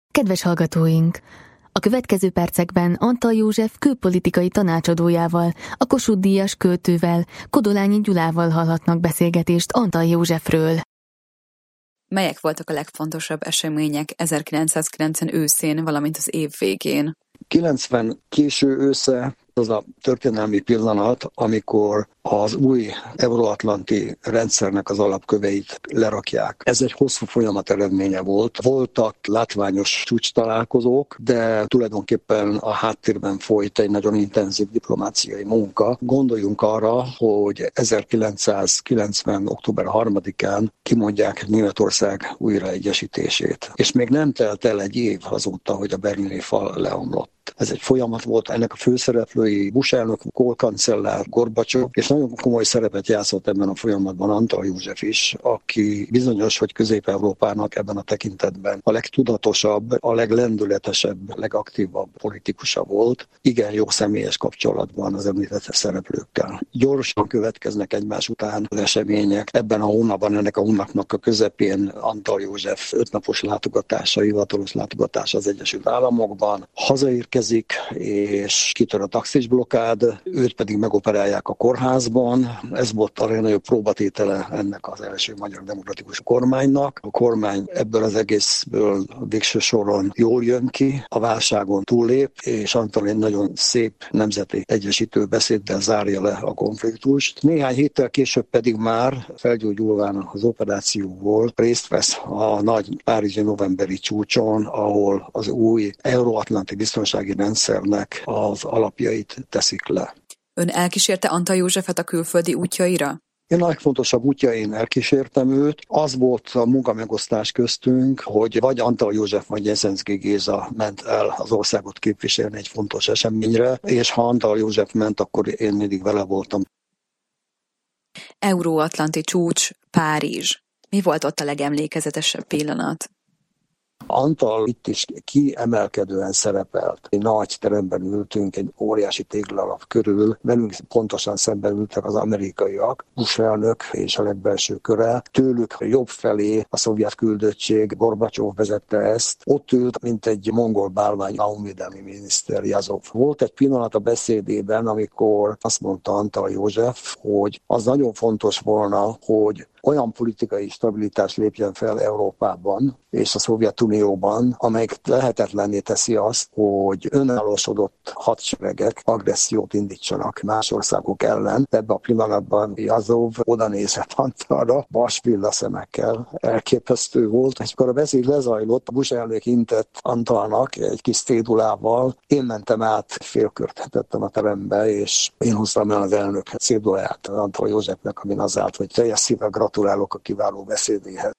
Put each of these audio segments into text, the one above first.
Kedves hallgatóink! A következő percekben Antal József külpolitikai tanácsadójával, a Kossuth-díjas költővel, Kodolányi Gyulával hallhatnak beszélgetést Antal Józsefről. Melyek voltak a legfontosabb események 1990 őszén, valamint az év végén? 90 késő ősze az a történelmi pillanat, amikor az új euróatlanti rendszernek az alapköveit lerakják. Ez egy hosszú folyamat eredménye volt. Voltak látványos csúcstalálkozók, de tulajdonképpen a háttérben folyt egy nagyon intenzív diplomáciai munka. Gondoljunk arra, hogy 1990. október 3-án kimondják Németország újraegyesítését. És még nem telt el egy év azóta, hogy a berlini fal leomlott. Ez egy folyamat volt, ennek a főszereplői Bush elnök, Kohl kancellár, Gorbacsov, és nagyon komoly szerepet játszott ebben a folyamatban Antal József is, aki bizonyos, hogy Közép-Európának ebben a tekintetben a legtudatosabb, a leglendületesebb, legaktívabb politikusa volt. Igen jó személyes kapcsolatban az említett szereplőkkel. Gyorsan következnek egymás után az események. Ebben a hónapban, ennek a hónapnak a közepén Antal József 5 napos látogatása, hivatalos látogatása az Egyesült Államokban. Hazaérkezik, és kitör a taxis blokkád, őt pedig megoperálják a kórházban. Ez volt a legnagyobb próbatétele ennek az első magyar demokratikus kormánynak. A kormány ebből az egészből végső soron jól jön ki, a válságon túllép, és Antal egy nagyon szép nemzeti egyesítő beszéddel zárja le a konfliktust. Néhány héttel később pedig már felgyógyulván az operációból részt vesz a nagy párizsi novemberi csúcson, ahol az új euróatlanti biztonsági rendszernek az alapjait teszik le. Ön elkísérte Antal Józsefet a külföldi útjaira? Én a legfontosabb útjain elkísértem őt. Az volt a munkamegosztás köztünk, hogy vagy Antal József, vagy Jeszenszky Géza ment el az országot képviselni egy fontos eseményre, és ha Antal József ment, akkor én mindig vele voltam. Euróatlanti csúcs, Párizs. Mi volt ott a legemlékezetesebb pillanat? Antal itt is kiemelkedően szerepelt. Egy nagy teremben ültünk, egy óriási téglalap körül, velünk pontosan szemben ültek az amerikaiak, Bush elnök és a legbelső köre. Tőlük jobb felé a szovjet küldöttség, Gorbacsov vezette ezt. Ott ült, mint egy mongol bálvány, a honvédelmi miniszter Jazov. Volt egy pillanat a beszédében, amikor azt mondta Antal József, hogy az nagyon fontos volna, hogy olyan politikai stabilitás lépjen fel Európában és a Szovjetunióban, amelyik lehetetlenné teszi azt, hogy önállósodott hadseregek agressziót indítsanak más országok ellen. Ebben a pillanatban Jazov oda nézett Antalra, vasvilla szemekkel. Elképesztő volt. És akkor a beszéd lezajlott, a Bush elnök intett Antalnak egy kis cédulával. Én mentem át, félkört tettem a terembe, és én hoztam el az elnök céduláját Antal Józsefnek, amin az állt, hogy teljes szívvel gratulálok a kiváló beszédéhez.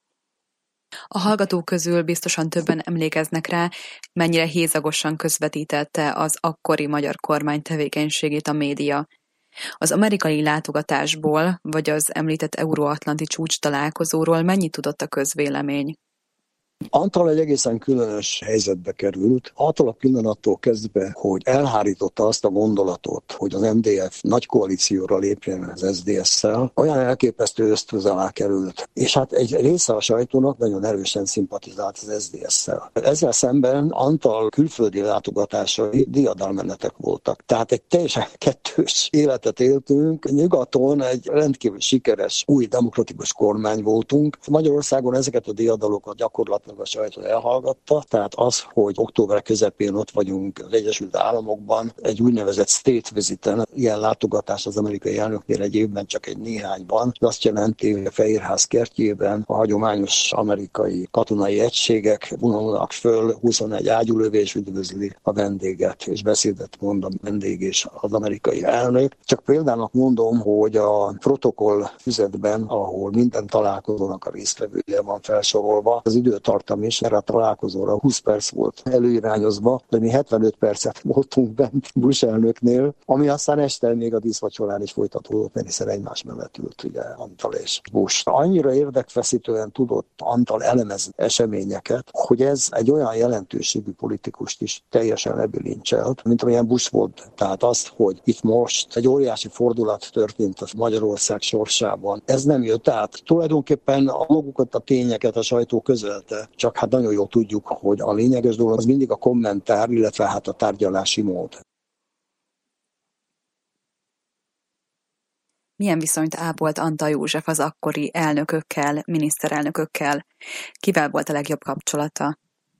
A hallgatók közül biztosan többen emlékeznek rá, mennyire hézagosan közvetítette az akkori magyar kormány tevékenységét a média. Az amerikai látogatásból, vagy az említett euróatlanti csúcs találkozóról mennyit tudott a közvélemény? Antal egy egészen különös helyzetbe került. Attól a pillanattól kezdve, hogy elhárította azt a gondolatot, hogy az MDF nagy koalícióra lépjen az SZDSZ-szel, olyan elképesztő ösztöz alá került. És hát egy része a sajtónak nagyon erősen szimpatizált az SZDSZ-szel. Ezzel szemben Antal külföldi látogatásai diadalmenetek voltak. Tehát egy teljesen kettős életet éltünk. Nyugaton egy rendkívül sikeres, új demokratikus kormány voltunk. Magyarországon ezeket a diadalokat gyakorlatilag a sajtó elhallgatta, tehát az, hogy október közepén ott vagyunk az Egyesült Államokban, egy úgynevezett state visiten, ilyen látogatás az amerikai elnöknél egy évben csak egy néhányban, de azt jelenti, hogy a Fehérház kertjében a hagyományos amerikai katonai egységek vonulnak föl, 21 ágyúlövés üdvözli a vendéget, és beszédet mond a vendég és az amerikai elnök. Csak példának mondom, hogy a protokoll füzetben, ahol minden találkozónak a résztvevője van felsorolva, az időtartam is, erre a találkozóra 20 perc volt előirányozva, de mi 75 percet voltunk bent Bush elnöknél, ami aztán este még a díszvacsorán is folytatódott, mert hiszen egymás mellett ült ugye Antal és Bush. Annyira érdekfeszítően tudott Antal elemezni eseményeket, hogy ez egy olyan jelentőségű politikust is teljesen lebilincselt, mint amilyen Bush volt. Tehát azt, hogy itt most egy óriási fordulat történt a Magyarország sorsában, ez nem jött át. Tulajdonképpen magukat a tényeket a sajtó közölte, Csak hát nagyon jól tudjuk, hogy a lényeges dolog az mindig a kommentár, illetve hát a tárgyalási mód. Milyen viszonyt ápolt Antall József az akkori elnökökkel, miniszterelnökökkel? Kivel volt a legjobb kapcsolata?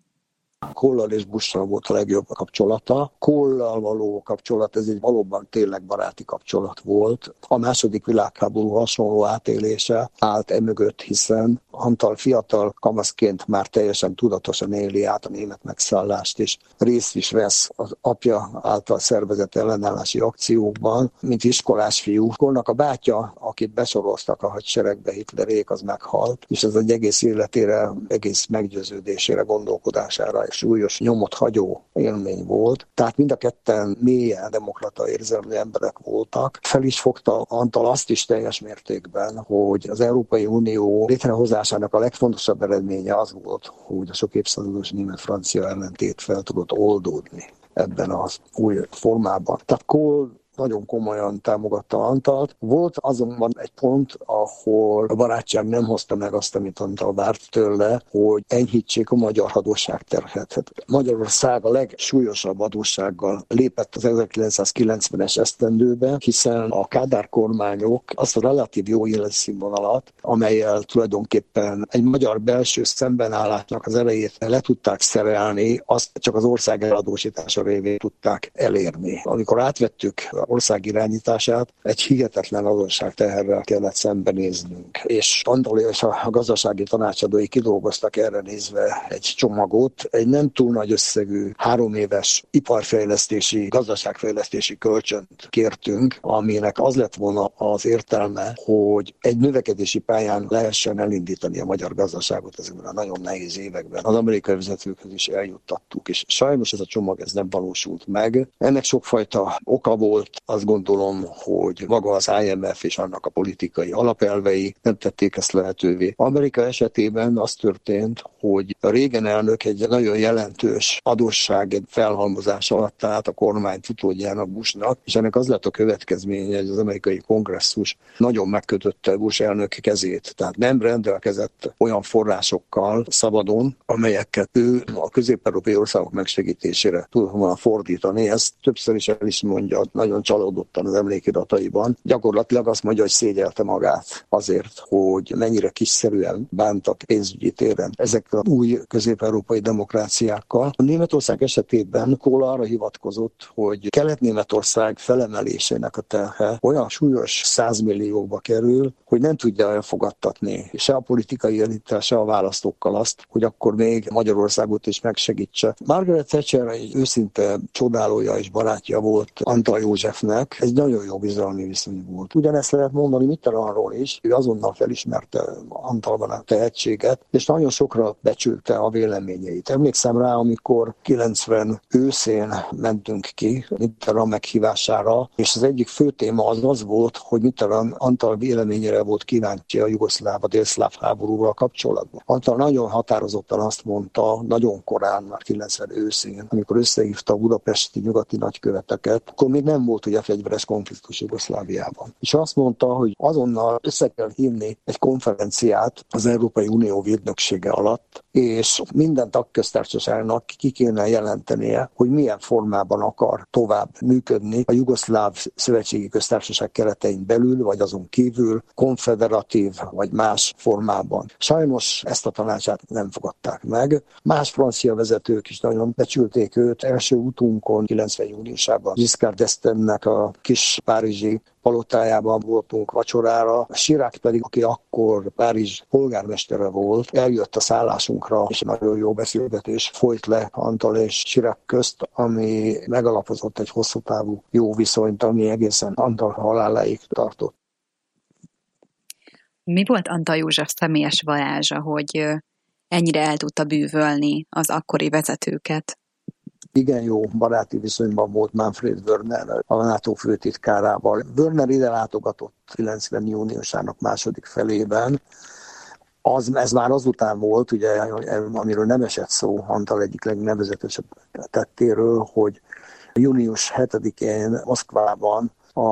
Kollal és Bussal volt a legjobb kapcsolata. Kollal való kapcsolat, ez egy valóban tényleg baráti kapcsolat volt. A második világháború hasonló átélése állt emögött, hiszen Antall fiatal kamaszként már teljesen tudatosan éli át a német megszállást, és részt is vesz az apja által szervezett ellenállási akciókban, mint iskolás fiú. Kollnak a bátyja, akit besoroztak a hadseregbe Hitlerék, az meghalt, és ez egy egész életére, egész meggyőződésére, gondolkodására és súlyos nyomot hagyó élmény volt. Tehát mind a ketten mélyen demokrata érzelmű emberek voltak. Fel is fogta Antall azt is teljes mértékben, hogy az Európai Unió létrehozásának a legfontosabb eredménye az volt, hogy a sok évszázados német-francia ellentét fel tudott oldódni ebben az új formában. Tehát Kohl nagyon komolyan támogatta Antallt. Volt azonban egy pont, ahol a barátság nem hozta meg azt, amit Antall várt tőle, hogy enyhítsék a magyar adósságterhet. Magyarország a legsúlyosabb adóssággal lépett az 1990-es esztendőbe, hiszen a Kádár kormányok azt a relatív jó életszínvonalat, amellyel tulajdonképpen egy magyar belső szembenállásnak az elejét le tudták szerelni, azt csak az ország eladósítása révén tudták elérni. Amikor átvettük ország irányítását, egy hihetetlen adósságteherrel kellett szembenéznünk. És Antall és a gazdasági tanácsadói kidolgoztak erre nézve egy csomagot, egy nem túl nagy összegű 3 éves iparfejlesztési, gazdaságfejlesztési kölcsönt kértünk, aminek az lett volna az értelme, hogy egy növekedési pályán lehessen elindítani a magyar gazdaságot ezekben a nagyon nehéz években. Az amerikai vezetőkhöz is eljuttattuk, és sajnos ez a csomag ez nem valósult meg. Ennek sokfajta oka volt. Azt gondolom, hogy maga az IMF és annak a politikai alapelvei nem tették ezt lehetővé. Amerika esetében az történt, hogy a Reagan elnök egy nagyon jelentős adósság felhalmozás alatt állt a kormány utódjának, Bushnak, és ennek az lett a következménye, hogy az amerikai kongresszus nagyon megkötötte Bush elnök kezét. Tehát nem rendelkezett olyan forrásokkal szabadon, amelyeket ő a közép-európai országok megsegítésére tudott volna fordítani. Ezt többször is mondja, nagyon csalódottan az emlékirataiban. Gyakorlatilag azt mondja, hogy szégyelte magát azért, hogy mennyire kiszerűen bántak pénzügyi téren ezek az új közép-európai demokráciákkal. A Németország esetében Kohl arra hivatkozott, hogy Kelet-Németország felemelésének a terhe olyan súlyos 100 milliókba kerül, hogy nem tudja elfogadtatni se a politikai elittel, se a választókkal azt, hogy akkor még Magyarországot is megsegítse. Margaret Thatcher egy őszinte csodálója és barátja volt Antall Józsefnek, egy nagyon jó bizalmi viszony volt. Ugyanezt lehet mondani Mitterrandról is, ő azonnal felismerte Antallban a tehetséget, és nagyon sokra becsülte a véleményeit. Emlékszem rá, amikor 90 őszén mentünk ki Mitterrand meghívására, és az egyik fő téma az volt, hogy Mitterrand Antall véleményére volt kíváncsi a jugoszláv, a délszláv háborúval kapcsolatban. Antall nagyon határozottan azt mondta, nagyon korán, már 90 őszén, amikor összehívta a budapesti nyugati nagyköveteket, akkor még nem volt ugye fegyveres konfliktus Jugoszláviában. És azt mondta, hogy azonnal össze kell hívni egy konferenciát az Európai Unió védnöksége alatt, és minden tagköztársaságnak ki kéne jelentenie, hogy milyen formában akar tovább működni a Jugoszláv Szövetségi Köztársaság keretein belül, vagy azon kívül, konfederatív, vagy más formában. Sajnos ezt a tanácsát nem fogadták meg. Más francia vezetők is nagyon becsülték őt. Első utunkon 90 júniusában Giscard d'Estaingnek a kis párizsi palotájában voltunk vacsorára. Chirac pedig, aki akkor Párizs polgármestere volt, eljött a szállásunkra, és nagyon jó beszélgetés folyt le Antall és Chirac közt, ami megalapozott egy hosszú távú jó viszonyt, ami egészen Antall haláláig tartott. Mi volt Antall József személyes varázsa, hogy ennyire el tudta bűvölni az akkori vezetőket? Igen jó baráti viszonyban volt Manfred Wörner, a NATO főtitkárával. Wörner ide látogatott 90 júniusának második felében. Ez már azután volt, ugye, amiről nem esett szó, Antall egyik legnevezetesebb tettéről, hogy június 7-én Moszkvában a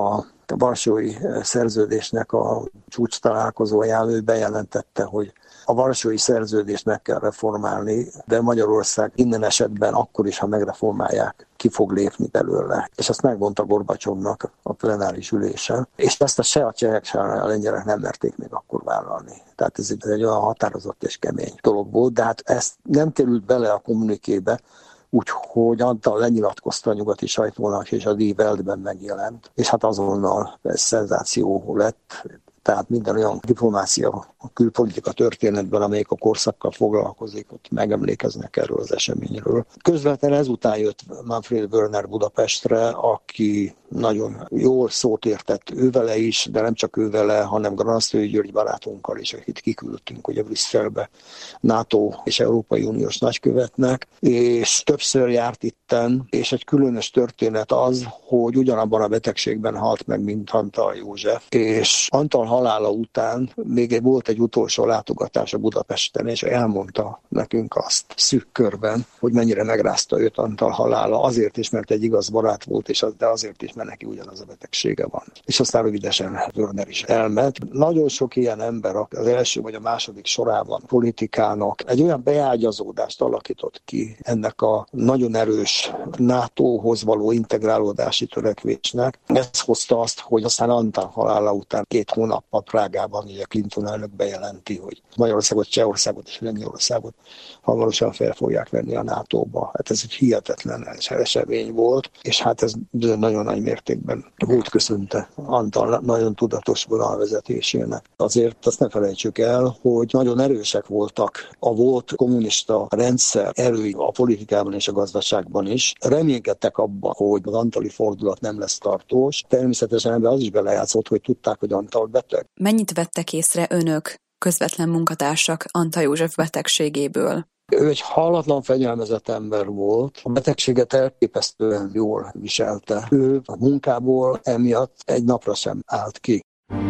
Varsói Szerződésnek a csúcs találkozóján ő bejelentette, hogy a Varsói Szerződést meg kell reformálni, de Magyarország minden esetben akkor is, ha megreformálják, ki fog lépni belőle. És ezt megmondta Gorbacsovnak a plenáris ülésen. És ezt se a csehek, se a lengyelek nem merték még akkor vállalni. Tehát ez egy olyan határozott és kemény dolog volt, de hát ezt nem került bele a kommunikébe, úgyhogy Antal lenyilatkozta a nyugati sajtónak, és a Die Weltben megjelent. És hát azonnal ez szenzáció lett. Tehát minden olyan diplomácia, a külpolitika történetben, amelyik a korszakkal foglalkozik, ott megemlékeznek erről az eseményről. Közvetlenül ezután jött Manfred Wörner Budapestre, aki nagyon jól szót értett ővele is, de nem csak ővele, hanem Granasztői György barátunkkal is, akit kiküldtünk ugye Brüsszelbe NATO és Európai Uniós nagykövetnek, és többször járt itten, és egy különös történet az, hogy ugyanabban a betegségben halt meg, mint Antal József, és Antal halála után még volt egy utolsó látogatás a Budapesten, és elmondta nekünk azt szűk körben, hogy mennyire megrázta őt Antal halála, azért is, mert egy igaz barát volt, de azért is, mert neki ugyanaz a betegsége van. És aztán rövidesen Wörner is elment. Nagyon sok ilyen ember az első vagy a második sorában politikának egy olyan beágyazódást alakított ki ennek a nagyon erős NATO-hoz való integrálódási törekvésnek. Ez hozta azt, hogy aztán Antal halála után 2 hónappal Prágában ugye Clinton elnök bejelenti, hogy Magyarországot, Csehországot és Lengyelországot hamarosan fel fogják venni a NATO-ba. Hát ez egy hihetetlen esemény volt, és hát ez nagyon nagy mértékben volt köszönte Antal nagyon tudatos vonalvezetésének. Azért azt ne felejtsük el, hogy nagyon erősek voltak a volt kommunista rendszer erői a politikában és a gazdaságban is. Reménykedtek abban, hogy az antali fordulat nem lesz tartós. Természetesen ebben az is belejátszott, hogy tudták, hogy Antal beteg. Mennyit vettek észre önök, közvetlen munkatársak Antal József betegségéből? Ő egy hallatlan fegyelmezett ember volt, a betegséget elképesztően jól viselte. Ő a munkából emiatt egy napra sem állt ki.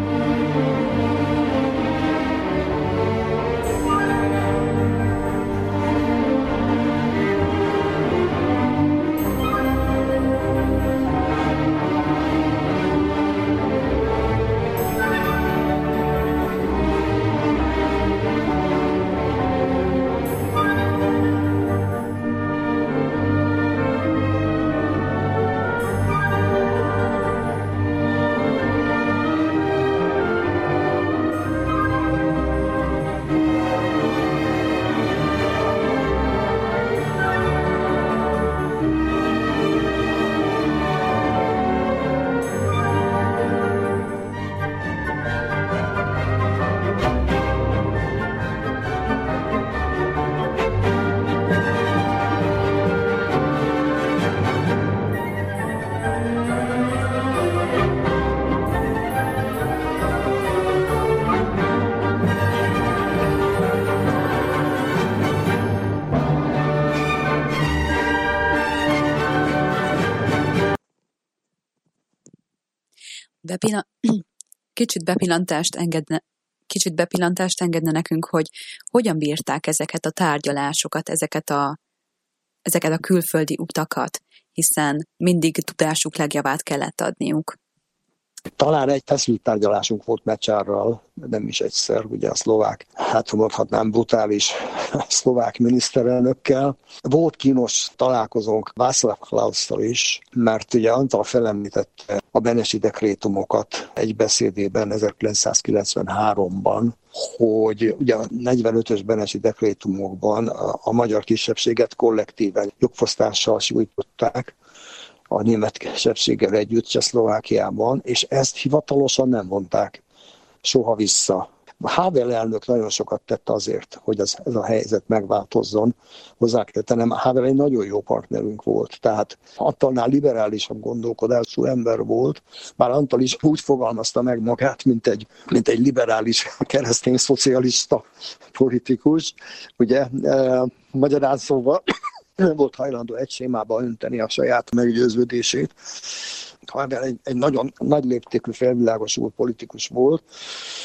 Kicsit bepillantást engedne nekünk, hogy hogyan bírták ezeket a tárgyalásokat, ezeket a külföldi utakat, hiszen mindig tudásuk legjavát kellett adniuk. Talán egy feszült tárgyalásunk volt Mecsárral, nem is egyszer, ugye a szlovák, hát mondhatnám brutális szlovák miniszterelnökkel. Volt kínos találkozónk Václav Klausszal is, mert ugye Antal felemlítette a benesi dekrétumokat egy beszédében 1993-ban, hogy ugye a 45-ös benesi dekrétumokban a magyar kisebbséget kollektíven jogfosztással sújtották, a német kisebbséggel együtt Csehszlovákiában, és ezt hivatalosan nem vonták soha vissza. Havel elnök nagyon sokat tett azért, hogy ez a helyzet megváltozzon. Hozzá kell tennem, Havel egy nagyon jó partnerünk volt, tehát Antalnál liberálisabb gondolkodású ember volt, bár Antal is úgy fogalmazta meg magát, mint egy liberális keresztény szocialista politikus, ugye, magyarán szóval nem volt hajlandó egy sémába önteni a saját meggyőződését. Havel egy nagyon nagy léptékű felvilágosult politikus volt,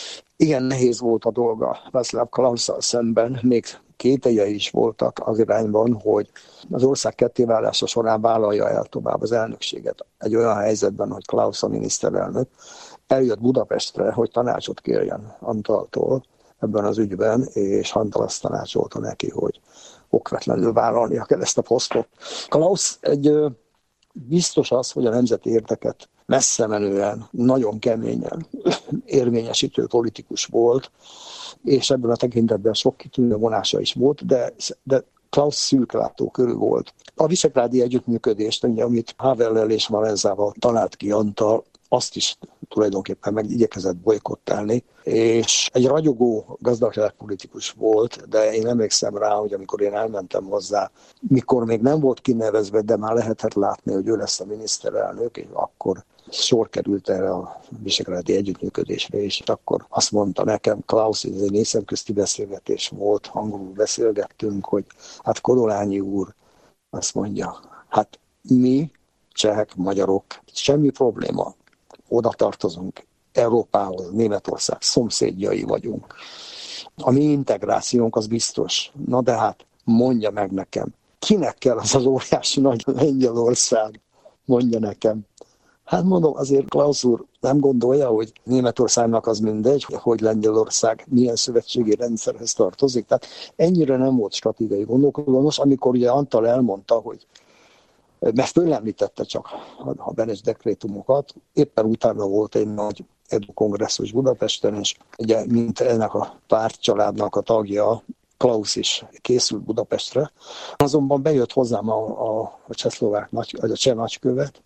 Igen nehéz volt a dolga Václav Klausszal szemben, még kételjei is voltak az irányban, hogy az ország kettéválása során vállalja el tovább az elnökséget. Egy olyan helyzetben, hogy Klausz a miniszterelnök eljött Budapestre, hogy tanácsot kérjen Antaltól ebben az ügyben, és Antal azt tanácsolta neki, hogy okvetlenül vállalnia kell ezt a posztot. Klausz biztos az, hogy a nemzeti érdeket messze menően, nagyon keményen érvényesítő politikus volt, és ebben a tekintetben sok kitűnő vonása is volt, de Klausz szűklátó körül volt. A visegrádi együttműködést, amit Havellel és Valenzával talált ki Antal, azt is tulajdonképpen meg igyekezett bojkottálni, és egy ragyogó gazdaságpolitikus volt, de én emlékszem rá, hogy amikor én elmentem hozzá, mikor még nem volt kinevezve, de már lehetett látni, hogy ő lesz a miniszterelnök, és akkor sor került erre a visegrádi együttműködésre, és akkor azt mondta nekem, Klausz, ez egy népszemközti beszélgetés volt, angolul beszélgettünk, hogy hát Kodolányi úr azt mondja, hát mi, csehek, magyarok, semmi probléma, oda tartozunk, Európához, Németország szomszédjai vagyunk. A mi integrációnk az biztos. Na de hát mondja meg nekem, kinek kell az óriási nagy Lengyelország? Mondja nekem. Hát mondom, azért Klausz úr nem gondolja, hogy Németországnak az mindegy, hogy Lengyelország milyen szövetségi rendszerhez tartozik. Tehát ennyire nem volt stratégiai gondolkodó. Most, amikor ugye Antal elmondta, hogy mert fölemlítette csak a Benes dekrétumokat, éppen utána volt egy nagy EDU-kongresszus Budapesten, és ugye mint ennek a pártcsaládnak a tagja, Klausz is készült Budapestre. Azonban bejött hozzám a cseh nagykövet,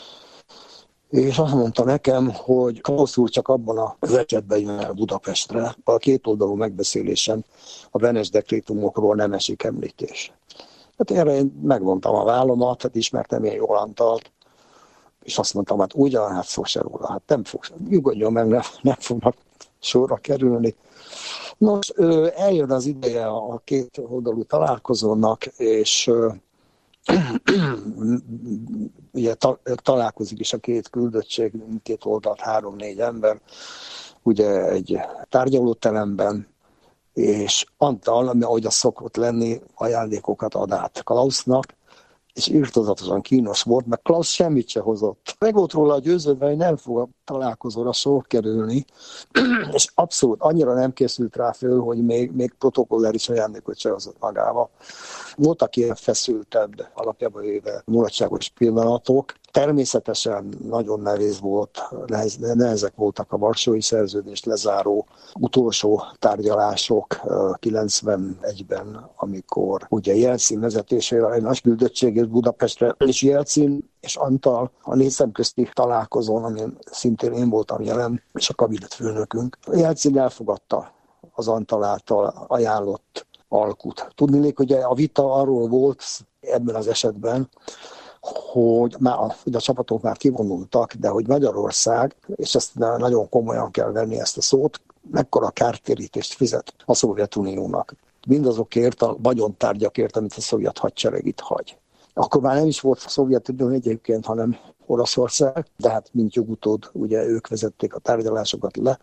és azt mondta nekem, hogy Klausz úr csak abban az esetben jön el Budapestre, a kétoldalú megbeszélésen a Benes dekrétumokról nem esik említés. Hát erre én megvontam a vállamat, hát ismertem én jól Antalt, és azt mondtam, hát ugyan, hát szó se róla, hát nem fog, nyugodjon meg, nem fognak sorra kerülni. Nos, eljön az ideje a két oldalú találkozónak, és ugye találkozik is a két küldöttség, két oldalt 3-4 ember, ugye egy tárgyalóteremben, és Antal, ahogy az szokott lenni, ajándékokat ad át Klausznak, és írtozatosan kínos volt, mert Klausz semmit se hozott. Meg volt róla győződve, hogy nem fog a találkozóra sor kerülni, és abszolút annyira nem készült rá föl, hogy még protokolláris ajándékot se hozott magával. Voltak ilyen feszültebb, alapjában véve mulatságos pillanatok. Természetesen nagyon nehéz volt, nehezek voltak a Varsói Szerződést lezáró utolsó tárgyalások 91-ben, amikor ugye Jelcin vezetésével egy nagy küldöttség jött Budapestre, és Jelcin és Antal a népszemközti találkozón, amin szintén én voltam jelen, és a kabinetfőnökünk. Jelcin elfogadta az Antal által ajánlott alkut. Tudniillik, hogy a vita arról volt ebben az esetben, hogy a csapatok már kivonultak, de hogy Magyarország, és ezt nagyon komolyan kell venni ezt a szót, mekkora kártérítést fizet a Szovjetuniónak. Mindazokért a vagyontárgyakért, amit a szovjet hadsereg itt hagy. Akkor már nem is volt a Szovjetunió egyébként, hanem Oroszország, de hát mint jogutód, ugye ők vezették a tárgyalásokat le.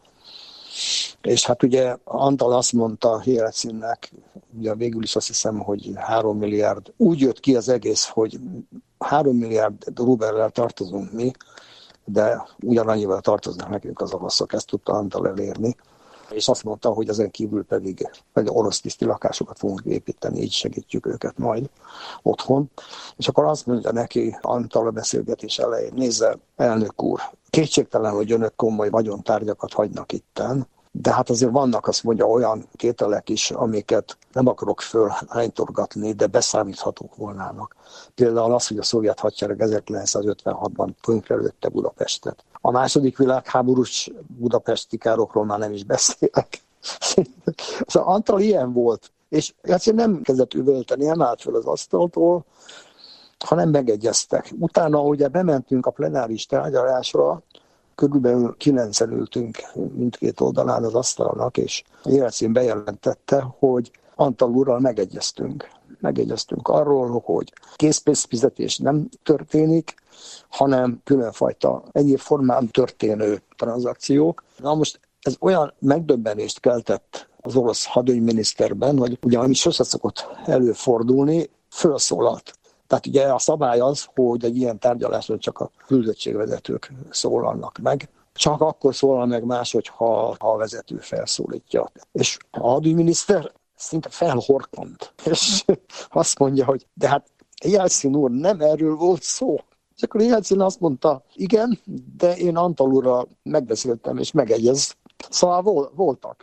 És hát ugye Antal azt mondta Jelcinnek, ugye végül is azt hiszem, hogy 3 milliárd, úgy jött ki az egész, hogy 3 milliárd rubellel tartozunk mi, de ugyanannyival tartoznak nekünk az oroszok, ezt tudta Antal elérni. És azt mondta, hogy ezen kívül pedig orosz tiszti lakásokat fogunk építeni, így segítjük őket majd otthon. És akkor azt mondja neki Antal a beszélgetés elején, nézze, elnök úr, kétségtelen, hogy önök komoly vagyontárgyakat hagynak itten, de hát azért vannak, azt mondja, olyan tételek is, amiket nem akarok fölhánytorgatni, de beszámíthatók volnának. Például az, hogy a szovjet hadsereg 1956-ban tönkrelőtte Budapestet. A második világháborús budapesti károkról már nem is beszélek. Szóval Antal ilyen volt, és egyszerűen nem kezdett üvölteni, nem állt föl az asztaltól, hanem megegyeztek. Utána ugye bementünk a plenáris tárgyalásra, körülbelül 9-en ültünk mindkét oldalán az asztalnak, és Jelcin bejelentette, hogy Antal úrral megegyeztünk. Megegyeztünk arról, hogy készpénzfizetés nem történik, hanem különfajta egyéb formán történő tranzakciók. Na most Ez olyan megdöbbenést keltett az orosz hadügyminiszterben, hogy ugye ami sose szokott előfordulni, felszólalt. Tehát ugye a szabály az, hogy egy ilyen tárgyaláson csak a küldöttségvezetők szólalnak meg. Csak akkor szólal meg máshogy, ha a vezető felszólítja. És a hadügyminiszter szinte felhorkant, és azt mondja, hogy de hát Jelcin úr, nem erről volt szó. És akkor Jelcin azt mondta, igen, de én Antal úrral megbeszéltem, és megegyez. Szóval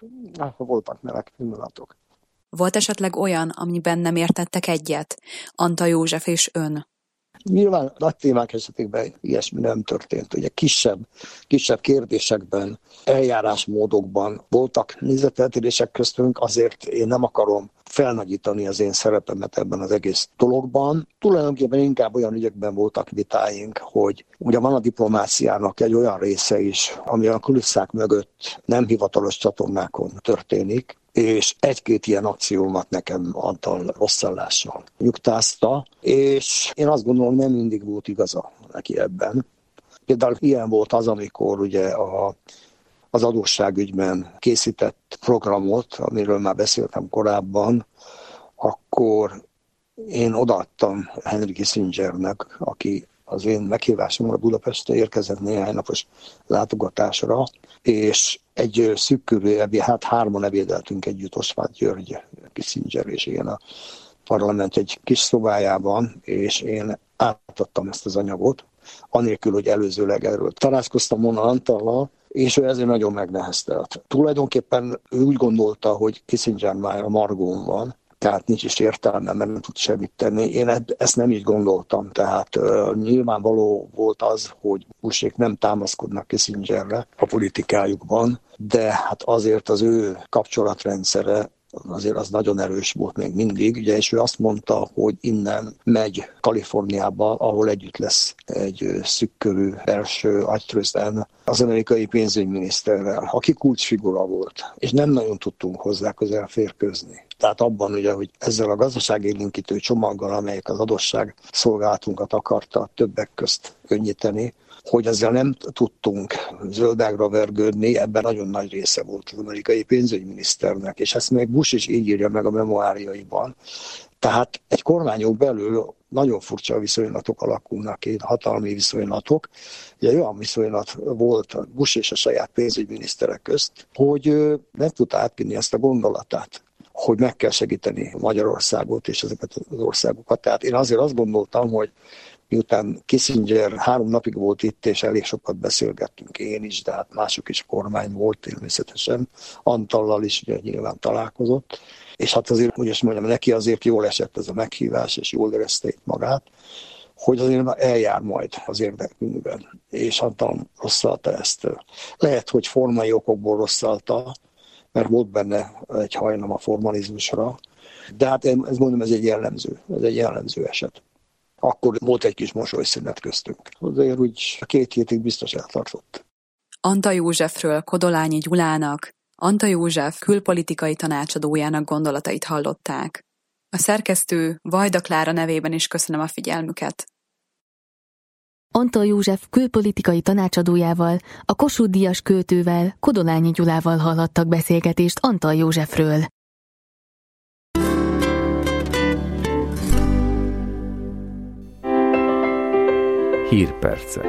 voltak meleg pillanatok. Volt esetleg olyan, amiben nem értettek egyet? Antal József és ön? Nyilván nagy témák esetében ilyesmi nem történt. Ugye kisebb kérdésekben, eljárásmódokban voltak nézeteltérések köztünk, azért én nem akarom felnagyítani az én szerepemet ebben az egész dologban. Tulajdonképpen inkább olyan ügyekben voltak vitáink, hogy ugye van a diplomáciának egy olyan része is, ami a kulisszák mögött nem hivatalos csatornákon történik, és egy-két ilyen akciómat nekem Antal rosszallással nyugtázta, és én azt gondolom, nem mindig volt igaza neki ebben. Például ilyen volt az, amikor ugye az adósságügyben készített programot, amiről már beszéltem korábban, akkor én odaadtam Henry Kissingernek, aki az én meghívásomra Budapestre érkezett néhány napos látogatásra, és egy szűk körű hárman ebédeltünk együtt, Osváth György, Kissinger és én a parlament egy kis szobájában, és én átadtam ezt az anyagot, anélkül, hogy előzőleg erről tanácskoztam volna Antallal, és ő ezért nagyon megneheztelt. Tulajdonképpen ő úgy gondolta, hogy Kissinger már a margón van, tehát nincs is értelme, mert nem tud semmit tenni. Én ezt nem így gondoltam, tehát nyilvánvaló volt az, hogy Bushék nem támaszkodnak Kissingerre a politikájukban, de hát azért az ő kapcsolatrendszere azért az nagyon erős volt még mindig, ugye, és ő azt mondta, hogy innen megy Kaliforniába, ahol együtt lesz egy szükkörű első agytrözden az amerikai pénzügyminiszterrel, aki kulcsfigura volt, és nem nagyon tudtunk hozzá közel férkőzni. Tehát abban ugye, hogy ezzel a gazdaságélénkítő csomaggal, amelyek az adósság szolgálatunkat akarta többek közt könnyíteni, hogy ezzel nem tudtunk zöldágra vergődni, ebben nagyon nagy része volt az amerikai pénzügyminiszternek, és ezt még Bush is így írja meg a memoáriaiban. Tehát egy kormányon belül nagyon furcsa viszonylatok alakulnak ki, hatalmi viszonylatok. Ugye olyan viszonylat volt Bush és a saját pénzügyminiszterek közt, hogy nem tudta átvinni ezt a gondolatát, hogy meg kell segíteni Magyarországot és ezeket az országokat. Tehát én azért azt gondoltam, hogy miután Kissinger 3 napig volt itt, és elég sokat beszélgettünk, én is, de hát mások is, kormány volt természetesen, Antallal is ugye nyilván találkozott, és hát azért, hogy is mondjam, neki azért jól esett ez a meghívás, és jól érezte itt magát, hogy azért eljár majd az érdekünkben, és Antal rosszalta ezt. Lehet, hogy formai okokból rosszalta, mert volt benne egy hajlam a formalizmusra, de hát ez egy jellemző eset. Akkor volt egy kis mosolyszünet köztünk. Azért úgy 2 hétig biztos eltartott. Antal Józsefről Kodolányi Gyulának, Antal József külpolitikai tanácsadójának gondolatait hallották. A szerkesztő Vajda Klára nevében is köszönöm a figyelmüket. Antal József külpolitikai tanácsadójával, a Kossuth-díjas költővel, Kodolányi Gyulával hallhattak beszélgetést Antal Józsefről. Hírpercek.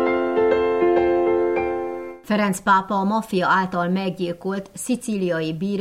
Ferenc pápa a maffia által meggyilkolt szicíliai bíró